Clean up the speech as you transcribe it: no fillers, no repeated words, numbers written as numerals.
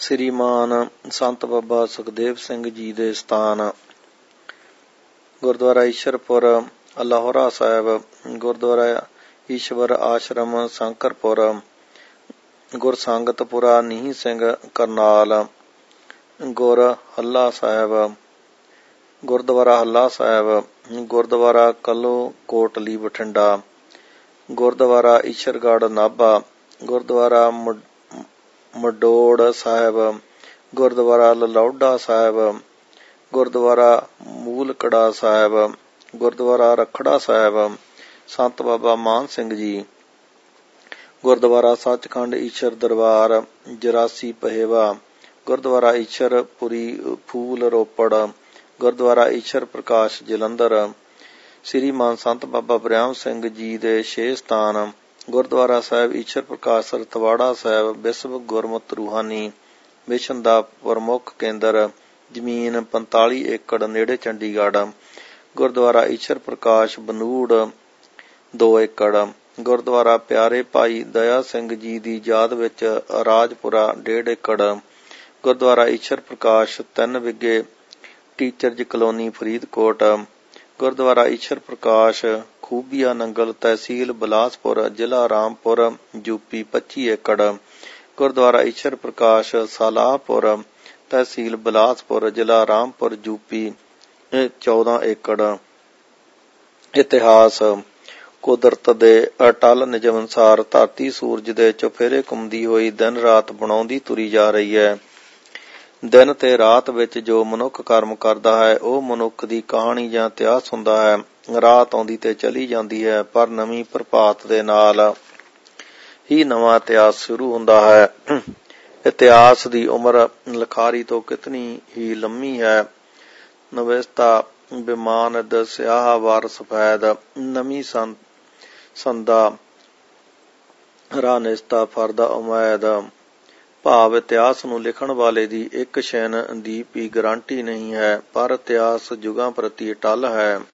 ਸ੍ਰੀਮਾਨ ਸੰਤ ਬਾਬਾ ਸੁਖਦੇਵ ਸਿੰਘ ਜੀ ਦੇ ਸਥਾਨ ਗੁਰਦੁਆਰਾ ਈਸ਼ਰਪੁਰ ਲਾਹੌਰਾ ਸਾਹਿਬ, ਗੁਰਦੁਆਰਾ ਈਸ਼ਵਰ ਆਸ਼ਰਮ ਸ਼ੰਕਰਪੁਰ, ਗੁਰਸੰਗਤਪੁਰਾ ਨੀਹ ਸਿੰਘ ਕਰਨਾਲ, ਗੁਰ ਹੱਲਾ ਸਾਹਿਬ, ਗੁਰਦੁਆਰਾ ਹੱਲਾ ਸਾਹਿਬ, ਗੁਰਦੁਆਰਾ ਕੱਲੋ ਕੋਟਲੀ ਬਠਿੰਡਾ, ਗੁਰਦੁਆਰਾ ਈਸ਼ਰਗੜ੍ਹ ਨਾਭਾ, ਗੁਰਦੁਆਰਾ ਮਡੋੜ ਸਾਹਿਬ, ਗੁਰਦੁਆਰਾ ਲਲੌਡਾ ਸਾਹਿਬ, ਗੁਰਦੁਆਰਾ ਮੂਲਕੜਾ ਸਾਹਿਬ, ਗੁਰਦੁਆਰਾ ਰਖੜਾ ਸਾਹਿਬ, ਸੰਤ ਬਾਬਾ ਮਾਨ ਸਿੰਘ ਜੀ, ਗੁਰਦੁਆਰਾ ਸੱਚਖੰਡ ਈਸ਼ਰ ਦਰਬਾਰ 84 ਪਹੇਵਾ, ਗੁਰਦੁਆਰਾ ਈਸ਼ਰਪੁਰੀ ਫੂਲ ਰੋਪੜ, ਗੁਰਦੁਆਰਾ ਈਸ਼ਰ ਪ੍ਰਕਾਸ਼ ਜਲੰਧਰ, ਸ੍ਰੀਮਾਨ ਸੰਤ ਬਾਬਾ ਬਰਿਆਮ ਸਿੰਘ ਜੀ ਦੇ 6 ਸਥਾਨ, ਗੁਰਦੁਆਰਾ ਸਾਹਿਬ ਈਸ਼ਰ ਪ੍ਰਕਾਸ਼ ਰਤਵਾੜਾ ਸਾਹਿਬ, ਵਿਸ਼ਵ ਗੁਰਮਤਿ ਰੂਹਾਨੀ ਮਿਸ਼ਨ ਦਾ ਪ੍ਰਮੁੱਖ ਕੇਂਦਰ, ਜ਼ਮੀਨ 45 ਏਕੜ ਨੇੜੇ ਚੰਡੀਗੜ੍ਹ, ਗੁਰਦੁਆਰਾ ਈਸ਼ਰ ਪ੍ਰਕਾਸ਼ ਬਨੂੜ 2 ਏਕੜ, ਗੁਰਦੁਆਰਾ ਪਿਆਰੇ ਭਾਈ ਦਇਆ ਸਿੰਘ ਜੀ ਦੀ ਯਾਦ ਵਿੱਚ ਰਾਜਪੁਰਾ 1.5 ਏਕੜ, ਗੁਰਦੁਆਰਾ ਈਸ਼ਰ ਪ੍ਰਕਾਸ਼ 3 ਵਿਗੇ ਟੀਚਰਜ਼ ਕਲੋਨੀ ਫਰੀਦਕੋਟ, ਗੁਰਦੁਆਰਾ ਈਸ਼ਰ ਪ੍ਰਕਾਸ਼ ਖੂਬੀਆ ਨੰਗਲ ਤਹਿਸੀਲ ਬਿਲਾਸਪੁਰ ਜ਼ਿਲ੍ਹਾ ਰਾਮਪੁਰ ਯੂਪੀ 25 ਏਕੜ, ਗੁਰਦੁਆਰਾ ਈਸ਼ਰ ਪ੍ਰਕਾਸ਼ ਸਾਲਾਹਪੁਰ ਤਹਿਸੀਲ ਬਿਲਾਸਪੁਰ ਜ਼ਿਲ੍ਹਾ ਰਾਮਪੁਰ ਯੂਪੀ 14 ਏਕੜ। ਇਤਿਹਾਸ ਕੁਦਰਤ ਦੇ ਅਟੱਲ ਨਿਯਮ ਅਨੁਸਾਰ ਧਰਤੀ ਸੂਰਜ ਦੇ ਚੁਫੇਰੇ ਘੁੰਮਦੀ ਹੋਈ ਦਿਨ ਰਾਤ ਬਣਾਉਂਦੀ ਤੁਰੀ ਜਾ ਰਹੀ ਹੈ। ਦਿਨ ਤੇ ਰਾਤ ਵਿੱਚ ਜੋ ਮਨੁੱਖ ਕਰਮ ਕਰਦਾ ਹੈ ਉਹ ਮਨੁੱਖ ਦੀ ਕਹਾਣੀ ਜਾਂ ਇਤਿਹਾਸ ਹੁੰਦਾ ਹੈ। ਰਾਤ ਆਉਂਦੀ ਤੇ ਚਲੀ ਜਾਂਦੀ ਹੈ, ਪਰ ਨਵੀਂ ਪ੍ਰਭਾਤ ਦੇ ਨਾਲ ਹੀ ਨਵਾਂ ਇਤਿਹਾਸ ਸ਼ੁਰੂ ਹੁੰਦਾ ਹੈ। ਇਤਿਹਾਸ ਦੀ ਉਮਰ ਲਿਖਾਰੀ ਤੋਂ ਕਿਤਨੀ ਹੀ ਲੰਮੀ ਹੈ। ਨਵਿਸਤਾ ਵਿਮਾਨਦ ਸਿਆਹ ਵਾਰ ਸਫੈਦ, ਨਵੀਂ ਸੰਦਾ ਰਾਨਿਸਤਾ ਫਰਦਾ ਉਮੈਦ। ਭਾਵ ਇਤਿਹਾਸ ਨੂੰ ਲਿਖਣ ਵਾਲੇ ਦੀ ਇੱਕ ਛਿਣ ਦੀ ਵੀ ਗਰੰਟੀ ਨਹੀਂ ਹੈ, ਪਰ ਇਤਿਹਾਸ ਯੁਗਾਂ ਪ੍ਰਤੀ ਅਟੱਲ ਹੈ।